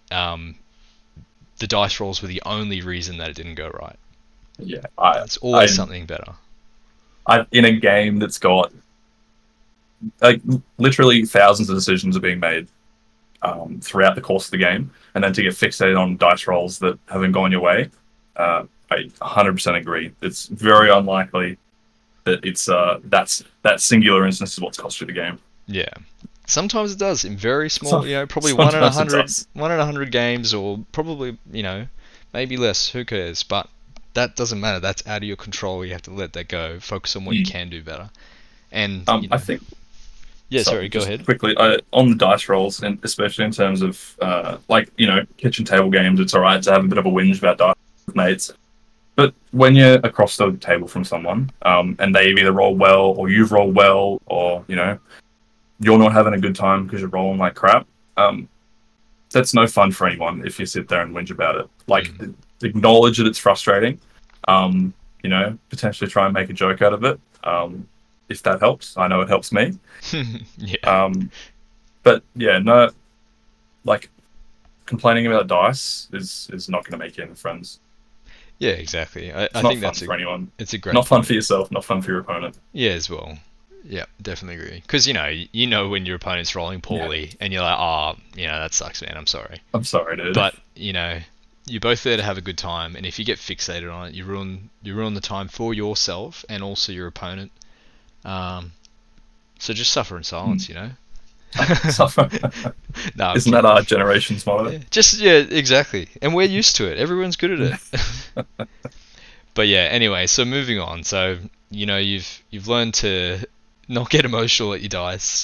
the dice rolls were the only reason that it didn't go right. Yeah, It's always something better. in a game that's got like literally thousands of decisions are being made throughout the course of the game, and then to get fixated on dice rolls that haven't gone your way, I 100% agree. It's very unlikely that it's that singular instance is what's cost you the game. Yeah. Sometimes it does in very small, So, you know, probably sometimes it does. 1 in 100 games, or probably, you know, maybe less. Who cares? But that doesn't matter. That's out of your control. You have to let that go. Focus on what you Mm. can do better. And you I know, think yeah. so. Sorry, go Just ahead. quickly, on the dice rolls, and especially in terms of like kitchen table games, it's all right to have a bit of a whinge about dice with mates. But when you're across the table from someone, and they've either rolled well, or you've rolled well, or you're not having a good time because you're rolling like crap, that's no fun for anyone if you sit there and whinge about it. Like, Mm. acknowledge that it's frustrating. Potentially try and make a joke out of it. If that helps, I know it helps me. Yeah. Um, but yeah, no, like complaining about dice is not going to make you any friends. Yeah, exactly. I, It's I not think fun for anyone. it's a great Not fun for point. yourself. Not fun for your opponent. Yeah, as well. Yeah, definitely agree. Because you know when your opponent's rolling Yeah, poorly, and you're like, oh, that sucks, man. I'm sorry. I'm sorry, dude. But you're both there to have a good time, and if you get fixated on it, you ruin the time for yourself and also your opponent. Um, so just suffer in silence, you know. Suffer. No, I'm Isn't that kidding. our generation's motto? Yeah, yeah, exactly. And we're used to it. Everyone's good at it. But yeah, anyway, so moving on. So, you've learned to not get emotional at your dice.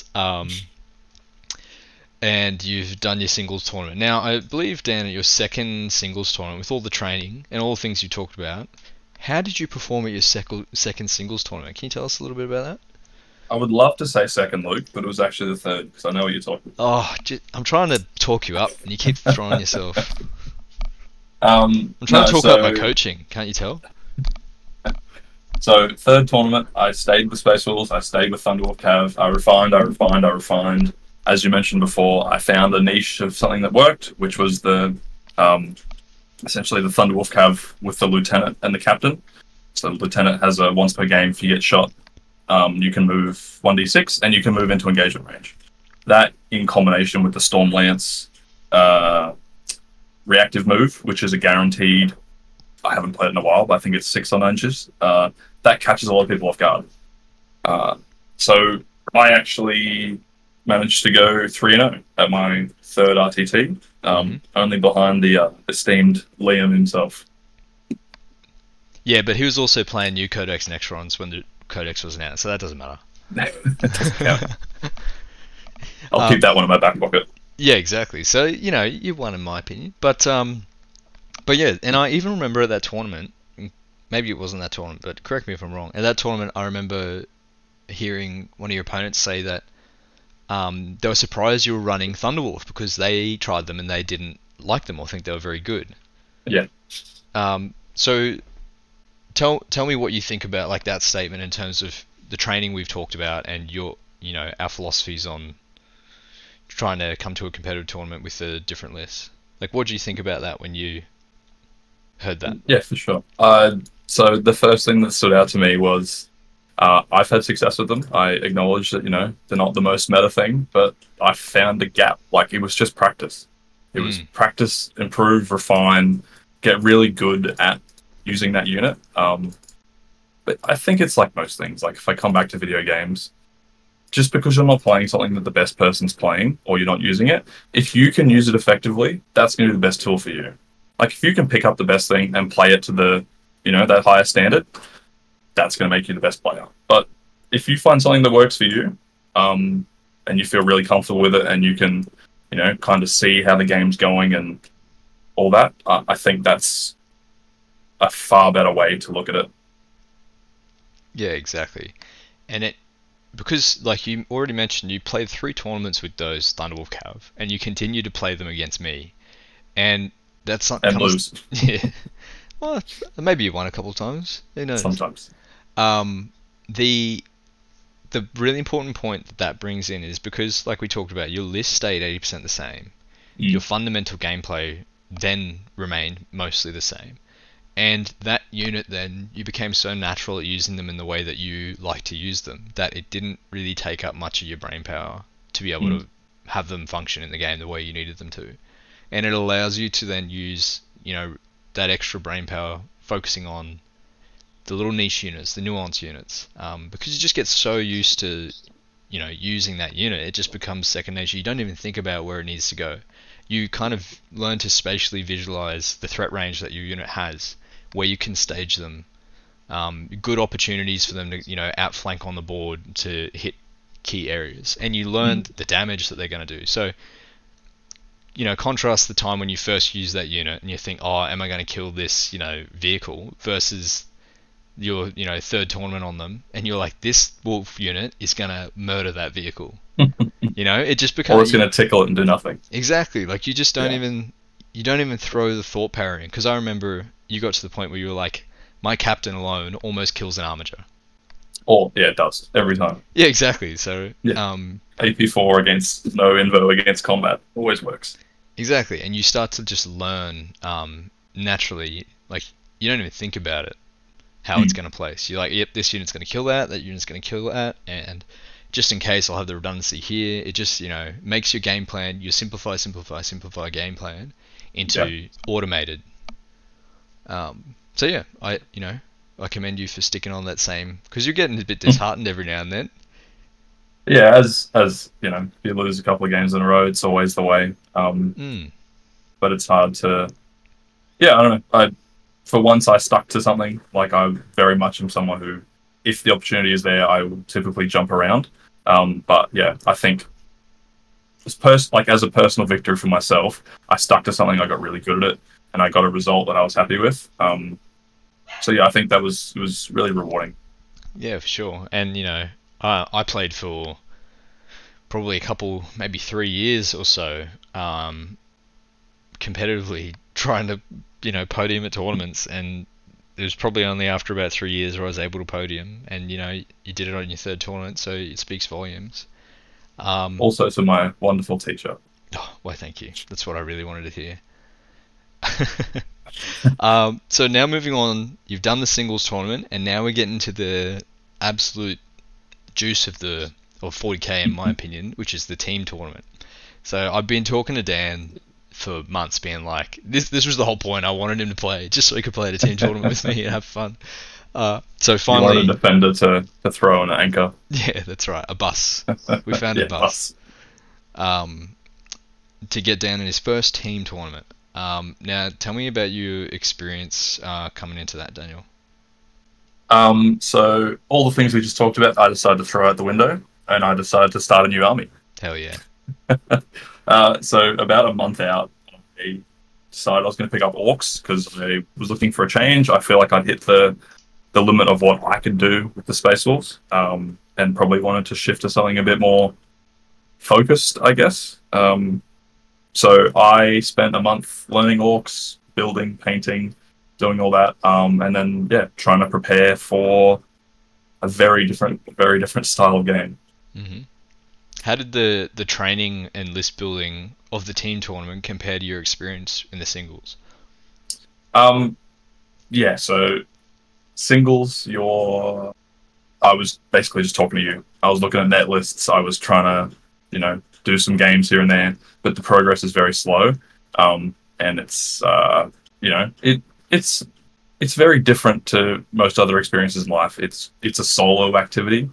And you've done your singles tournament. Now, I believe, Dan, at your second singles tournament, with all the training and all the things you talked about, how did you perform at your second singles tournament? Can you tell us a little bit about that? I would love to say second, Luke, but it was actually the third because I know what you're talking Oh, I'm trying to talk you up, and you keep throwing yourself. about. I'm trying No, to talk up my coaching. Can't you tell? so third tournament, I stayed with Space Wolves. I stayed with Thunderwolf Cav. I refined. I refined. I refined. As you mentioned before, I found a niche of something that worked, which was the um, essentially the Thunderwolf Cav with the lieutenant and the captain. So the lieutenant has a once per game. If you get shot, you can move 1d6 and you can move into engagement range. That, in combination with the Storm Lance uh, reactive move, which is a guaranteed. I haven't played it in a while, but I think it's 6 or 9 inches. That catches a lot of people off guard. So I actually managed to go 3-0 at my third RTT, Hmm. only behind the esteemed Liam himself. Yeah, but he was also playing new Codex Necrons when the Codex wasn't out, so that doesn't matter. That doesn't count. I'll keep Um, that one in my back pocket. yeah, exactly. So you won in my opinion, but yeah, and I even remember at that tournament, maybe it wasn't that tournament, but correct me if I'm wrong. At that tournament, I remember hearing one of your opponents say that they were surprised you were running Thunderwolf because they tried them and they didn't like them or think they were very good. Yeah. So tell me what you think about like that statement in terms of the training we've talked about and our philosophies on trying to come to a competitive tournament with a different list. Like, what do you think about that when you heard that? Yeah, for sure. So the first thing that stood out to me was I've had success with them. I acknowledge that they're not the most meta thing, but I found a gap. Like, it was just practice. It was Mm. practice, improve, refine, get really good at using that unit. But I think it's like most things. Like, if I come back to video games, just because you're not playing something that the best person's playing or you're not using it, if you can use it effectively, that's going to be the best tool for you. Like, if you can pick up the best thing and play it to that higher standard, that's going to make you the best player. But if you find something that works for you, and you feel really comfortable with it, and you can, kind of see how the game's going and all that, I think that's a far better way to look at it. Yeah, exactly. And because like you already mentioned, you played 3 tournaments with those Thunderwolf Cav, and you continue to play them against me, and that's not And comes. lose Yeah. Well, maybe you won a couple of times. Who knows? sometimes. Um, the the really important point that brings in is because, like we talked about, your list stayed 80% the same. Your Mm. fundamental gameplay then remained mostly the same. And that unit then, you became so natural at using them in the way that you like to use them that it didn't really take up much of your brain power to be able Mm. to have them function in the game the way you needed them to. And it allows you to then use, that extra brain power focusing on the little niche units, the nuance units, because you just get so used to, using that unit, it just becomes second nature. You don't even think about where it needs to go. You kind of learn to spatially visualize the threat range that your unit has, where you can stage them, good opportunities for them to outflank on the board to hit key areas, and you learn the damage that they're going to do. So contrast the time when you first use that unit and you think, oh, am I going to kill this vehicle, versus your third tournament on them, and you're like, this wolf unit is going to murder that vehicle. It just becomes, or it's going to tickle it and do nothing. Exactly. Like, you just don't even throw the thought power in, because I remember you got to the point where you were like, my captain alone almost kills an armiger. Or yeah, it does every time. Yeah, exactly. So AP4 against no invo against combat always works. Exactly, and you start to just learn naturally. Like, you don't even think about it, how it's going to place. You're like, yep, this unit's going to kill that unit's going to kill that, and just in case, I'll have the redundancy here. It just makes your game plan, your simplify game plan into automated. So yeah, I commend you for sticking on that same, because you're getting a bit disheartened every now and then. Yeah, as if you lose a couple of games in a row, it's always the way. But it's hard to. Yeah, I don't know. For once, I stuck to something. Like, I very much am someone who, if the opportunity is there, I will typically jump around. But yeah, I think as a personal victory for myself, I stuck to something. I got really good at it, and I got a result that I was happy with. So yeah, I think it was really rewarding. Yeah, for sure. And I played for probably a couple, maybe 3 years or so, competitively, trying to podium at tournaments, and it was probably only after about 3 years where I was able to podium, and you did it on your third tournament, so it speaks volumes. Also to my wonderful teacher. Oh, why, thank you. That's what I really wanted to hear. So now moving on, you've done the singles tournament, and now we're getting to the absolute juice of 40k, in my opinion, which is the team tournament. So I've been talking to Dan for months, being like, this was the whole point. I wanted him to play, just so he could play at a team tournament with me and have fun. So finally, you wanted a defender to throw an anchor. Yeah, that's right, a bus. We found a bus. To get Dan in his first team tournament. Now, tell me about your experience coming into that, Daniel. So all the things we just talked about, I decided to throw out the window, and I decided to start a new army. Hell yeah. So about a month out, I decided I was going to pick up orcs, because I was looking for a change. I feel like I'd hit the limit of what I could do with the Space Wolves, and probably wanted to shift to something a bit more focused, I guess. So I spent a month learning orcs, building, painting, doing all that, and then trying to prepare for a very different style of game. Mm-hmm. How did the training and list building of the team tournament compare to your experience in the singles? So singles, I was basically just talking to you. I was looking at net lists. I was trying to, do some games here and there, but the progress is very slow. And it's, it's very different to most other experiences in life. It's a solo activity.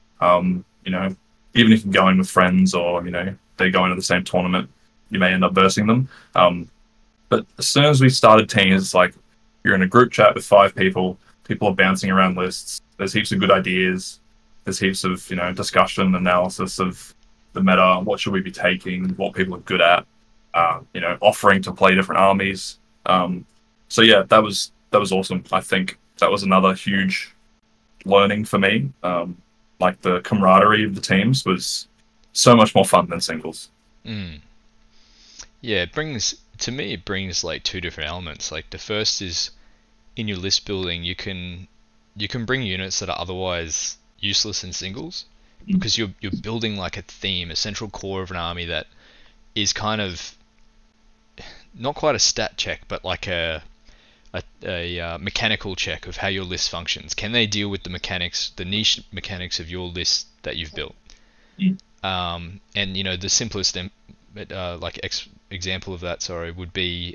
Even if you're going with friends, or they go into the same tournament, you may end up versing them. But as soon as we started teams, it's like you're in a group chat with 5 people. People are bouncing around lists. There's heaps of good ideas. There's heaps of discussion, analysis of the meta. What should we be taking? What people are good at? Offering to play different armies. So yeah, that was awesome. I think that was another huge learning for me. Like, the camaraderie of the teams was so much more fun than singles. Yeah, it brings like 2 different elements. Like, the first is, in your list building, you can bring units that are otherwise useless in singles, because you're building like a theme, a central core of an army that is kind of not quite a stat check, but like a mechanical check of how your list functions. Can they deal with the niche mechanics of your list that you've built? And the simplest example of that, would be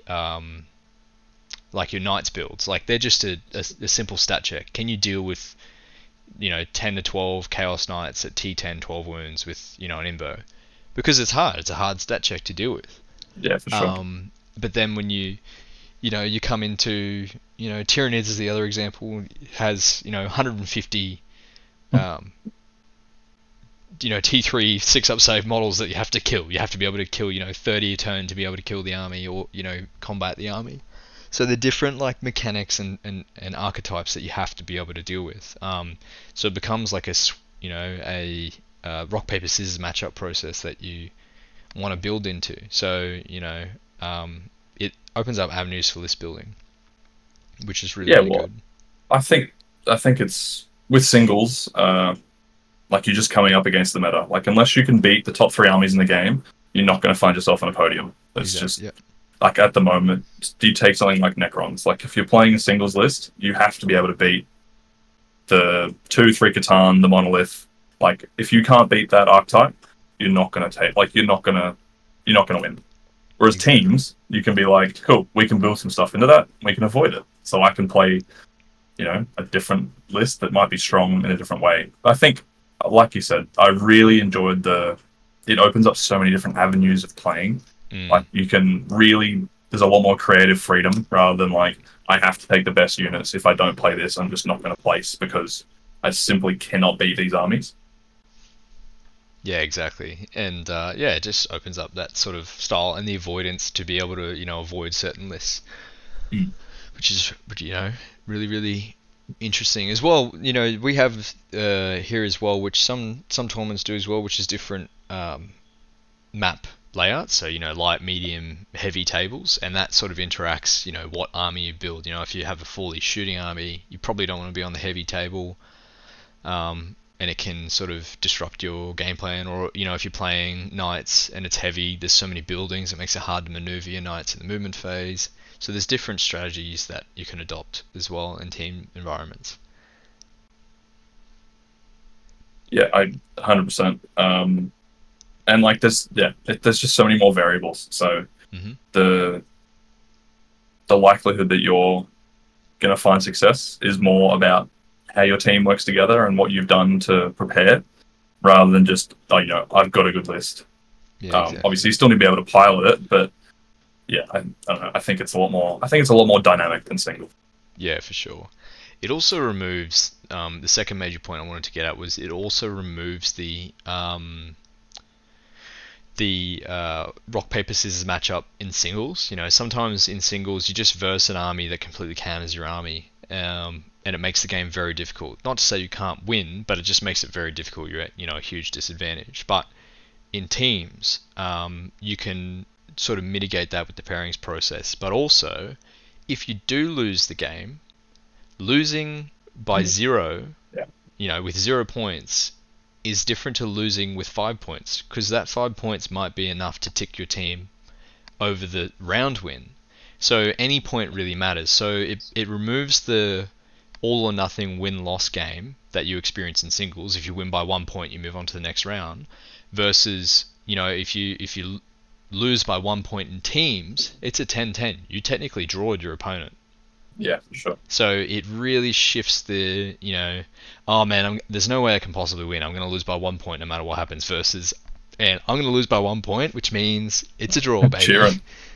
like your knights builds. Like, they're just a simple stat check. Can you deal with 10 to 12 Chaos Knights at T10 12 wounds with, an Invo. Because it's hard. It's a hard stat check to deal with. Yeah, for sure. But then when you come into, Tyranids is the other example, has, 150, T3 6-up save models that you have to kill. You have to be able to kill, 30 a turn to be able to kill the army or, combat the army. So the different like mechanics and archetypes that you have to be able to deal with. So it becomes like a rock paper scissors matchup process that you want to build into. So it opens up avenues for list building, which is really good. I think it's with singles. Like you're just coming up against the meta. Like unless you can beat the top 3 armies in the game, you're not going to find yourself on a podium. It's just like at the moment, you take something like Necrons. Like if you're playing a singles list, you have to be able to beat the 2-3 Catan, the Monolith. Like if you can't beat that archetype, you're not going to you're not going to win. Whereas teams, you can be like, cool, we can build some stuff into that, we can avoid it. So I can play, a different list that might be strong in a different way. I think, like you said, I really enjoyed it opens up so many different avenues of playing. Like you can really, there's a lot more creative freedom rather than like, I have to take the best units. If I don't play this, I'm just not going to place because I simply cannot beat these armies. Yeah, exactly. And it just opens up that sort of style and the avoidance to be able to, avoid certain lists, which is, really, really interesting as well. We have here as well, which some tournaments do as well, which is different map layouts. So light, medium, heavy tables, and that sort of interacts. What army you build. If you have a fully shooting army, you probably don't want to be on the heavy table, and it can sort of disrupt your game plan. Or if you're playing knights and it's heavy, there's so many buildings, it makes it hard to maneuver your knights in the movement phase. So there's different strategies that you can adopt as well in team environments. Yeah, 100%. And like there's just so many more variables. So the likelihood that you're gonna find success is more about how your team works together and what you've done to prepare, rather than just I've got a good list. Yeah, exactly. Obviously, you still need to be able to pilot it, but yeah, I don't know. I think it's a lot more dynamic than single. Yeah, for sure. It also removes the second major point I wanted to get at was it also removes the rock paper scissors matchup in singles. Sometimes in singles you just verse an army that completely counters your army, and it makes the game very difficult. Not to say you can't win, but it just makes it very difficult. You're at a huge disadvantage. But in teams, you can sort of mitigate that with the pairings process. But also, if you do lose the game, losing by 0, with 0 points, is different to losing with 5 points, because that 5 points might be enough to tick your team over the round win. So any point really matters. So it removes the all or nothing win-loss game that you experience in singles. If you win by 1 point, you move on to the next round. Versus, if you lose by 1 point in teams, it's a 10-10. You technically drawed your opponent. Yeah, for sure. So it really shifts the, oh man, there's no way I can possibly win. I'm going to lose by 1 point no matter what happens, versus, and I'm going to lose by 1 point, which means it's a draw, baby. Cheering.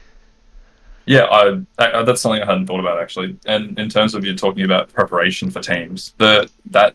Yeah, that's something I hadn't thought about, actually. And in terms of you talking about preparation for teams, that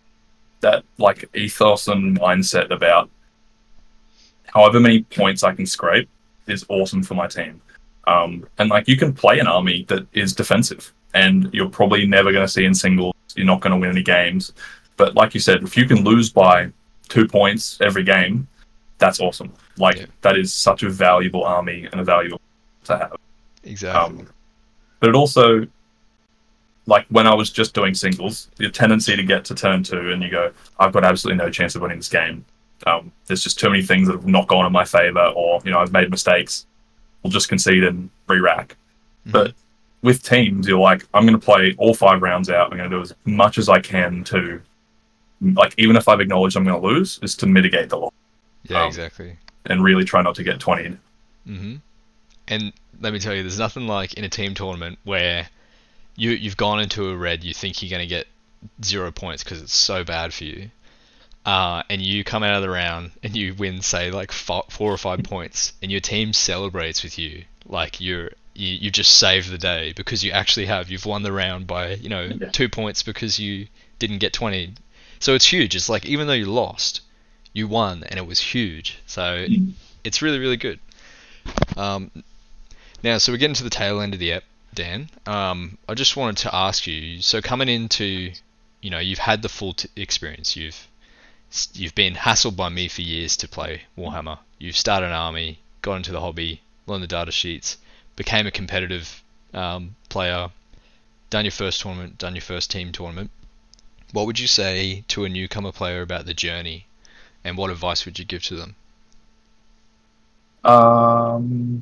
like ethos and mindset about however many points I can scrape is awesome for my team. And like you can play an army that is defensive, and you're probably never going to see in singles. You're not going to win any games. But like you said, if you can lose by 2 points every game, that's awesome. That is such a valuable army and a valuable to have. Exactly. But it also, like when I was just doing singles, the tendency to get to turn 2 and you go, I've got absolutely no chance of winning this game. There's just too many things that have not gone in my favor, or I've made mistakes. We'll just concede and re-rack. Mm-hmm. But with teams, you're like, I'm going to play all 5 rounds out. I'm going to do as much as I can to, like, even if I've acknowledged I'm going to lose, is to mitigate the loss. Yeah, exactly. And really try not to get 20'd. Mm-hmm. And let me tell you, there's nothing like in a team tournament where you've gone into a red, you think you're going to get 0 points because it's so bad for you, and you come out of the round and you win, say, like 4 or 5 points, and your team celebrates with you like you just saved the day because you've won the round by Yeah. 2 points because you didn't get 20. So it's huge. It's like even though you lost, you won, and it was huge. So Mm. it's really really good. Um, Now, so we're getting to the tail end of the ep, Dan. I just wanted to ask you. So coming into, you've had the full experience. You've been hassled by me for years to play Warhammer. You've started an army, got into the hobby, learned the data sheets, became a competitive player, done your first tournament, done your first team tournament. What would you say to a newcomer player about the journey, and what advice would you give to them? Um,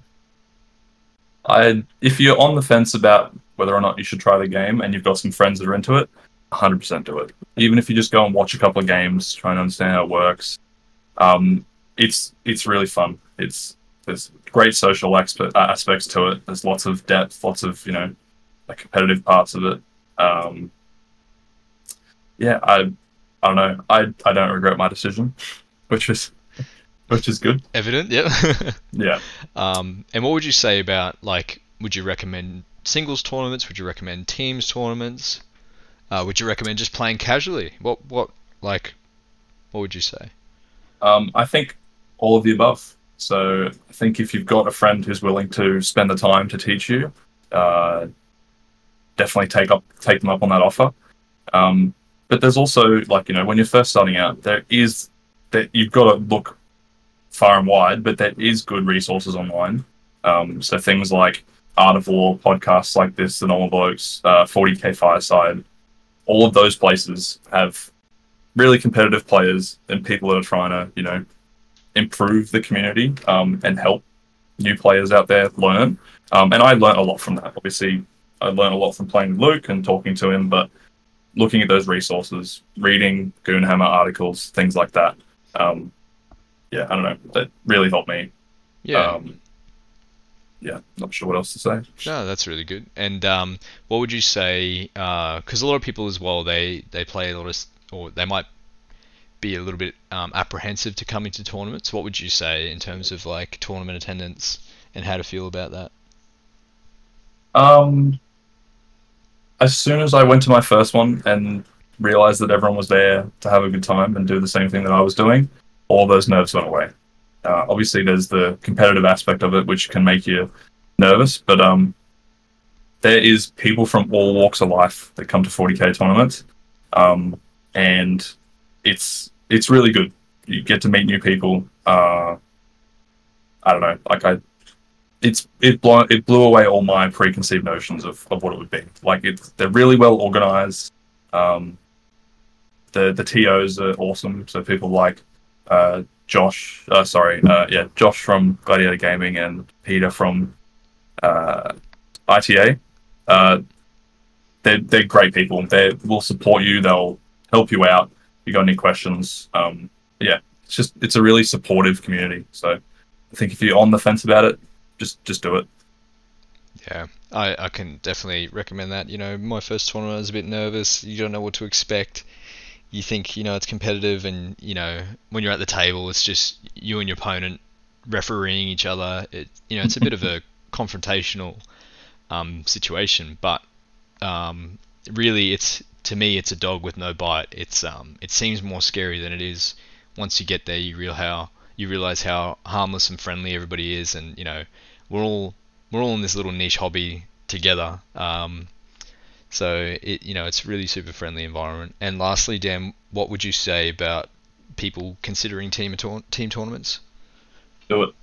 if you're on the fence about whether or not you should try the game, and you've got some friends that are into it, 100% do it. Even if you just go and watch a couple of games, try and understand how it works. Um, it's really fun. There's great social aspects to it. There's lots of depth, lots of like competitive parts of it. Um, yeah, I don't know. I don't regret my decision, which is which is good. Evident, yeah. Yeah. And what would you say about, like, would you recommend singles tournaments? Would you recommend teams tournaments? Would you recommend just playing casually? Like, what would you say? I think all of the above. So I think if you've got a friend who's willing to spend the time to teach you, uh, definitely take them up on that offer. But there's also, like, when you're first starting out, there is that you've got to look far and wide, but there is good resources online. So things like Art of War, podcasts like this, The Normal Blokes, 40k Fireside, all of those places have really competitive players and people that are trying to, improve the community, and help new players out there learn. And I learned a lot from that. Obviously, I learned a lot from playing with Luke and talking to him, but looking at those resources, reading Goonhammer articles, things like that. Yeah, I don't know. That really helped me. Yeah, Yeah, not sure what else to say. no, that's really good. And what would you say? Because a lot of people as well, they play a lot of, or they might be a little bit apprehensive to coming to tournaments. What would you say in terms of like tournament attendance and how to feel about that? Um, as soon as I went to my first one and realized that everyone was there to have a good time and do the same thing that I was doing, all those nerves went away. Obviously, there's the competitive aspect of it, which can make you nervous, but there is people from all walks of life that come to 40k tournaments, and it's really good. You get to meet new people. I don't know, like it blew away all my preconceived notions of what it would be. Like they're really well organized. Um, the TOs are awesome. So people like Josh from Gladiator Gaming and Peter from ITA. Uh, they're great people. They will support you. They'll help you out. If you got any questions? Yeah, it's a really supportive community. So I think if you're on the fence about it, just do it. Yeah, I can definitely recommend that. My first tournament I was a bit nervous. You don't know what to expect. You think, it's competitive, and, when you're at the table, it's just you and your opponent refereeing each other. It's a bit of a confrontational situation, but really, to me, it's a dog with no bite. It seems more scary than it is. Once you get there, you realize how harmless and friendly everybody is, and we're all in this little niche hobby together. So it's really super friendly environment. And lastly, Dan, what would you say about people considering team tournaments? Do it.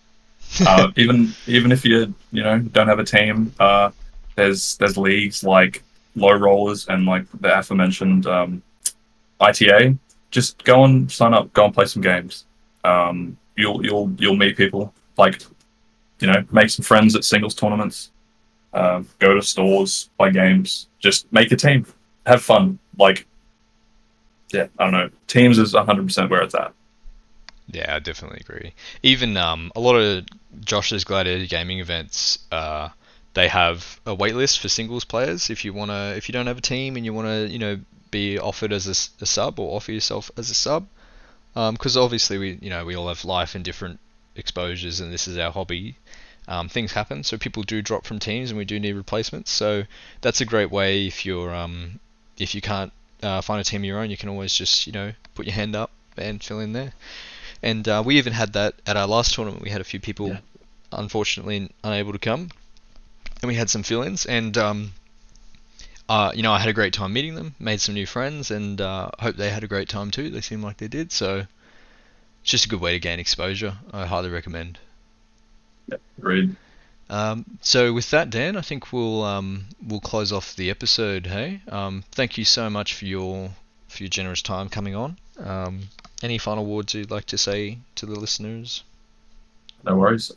Even if you don't have a team, there's leagues like Low Rollers and like the aforementioned ITA. Just go and sign up, go and play some games. You'll meet people, like, make some friends at singles tournaments. Go to stores, play games, just make a team, have fun. Like, yeah, I don't know. Teams is 100% where it's at. Yeah, I definitely agree. Even a lot of Josh's Gladiator Gaming events, they have a wait list for singles players. If you don't have a team and you wanna, be offered as a sub or offer yourself as a sub, because obviously we all have life and different exposures, and this is our hobby. Things happen, so people do drop from teams, and we do need replacements. So that's a great way if you can't find a team of your own, you can always just put your hand up and fill in there. And we even had that at our last tournament. We had a few people unfortunately unable to come, and we had some fill-ins, and I had a great time meeting them, made some new friends, and hope they had a great time too. They seemed like they did, so it's just a good way to gain exposure. I highly recommend. Yeah, agreed. So with that, Dan, I think we'll close off the episode. Hey, thank you so much for your generous time coming on. Any final words you'd like to say to the listeners? No worries.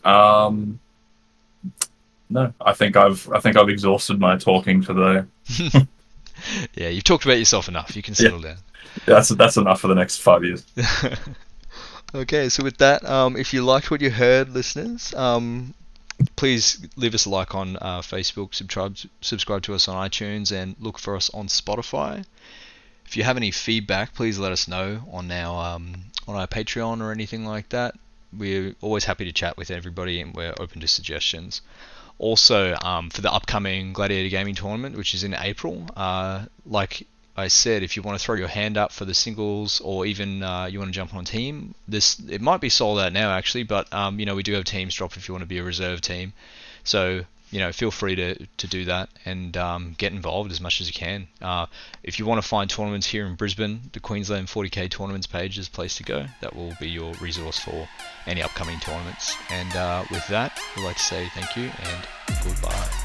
No, I think I've exhausted my talking for the. Yeah, you've talked about yourself enough. You can settle down. That's enough for the next 5 years. Okay, so with that, if you liked what you heard, listeners, please leave us a like on Facebook, subscribe to us on iTunes, and look for us on Spotify. If you have any feedback, please let us know on our Patreon or anything like that. We're always happy to chat with everybody, and we're open to suggestions. Also, for the upcoming Gladiator Gaming Tournament, which is in April, like I said, if you want to throw your hand up for the singles, or even you want to jump on a team, it might be sold out now actually, but we do have teams drop if you want to be a reserve team. So feel free to do that and get involved as much as you can. If you want to find tournaments here in Brisbane, the Queensland 40k tournaments page is the place to go. That will be your resource for any upcoming tournaments. And with that, we'd like to say thank you and goodbye.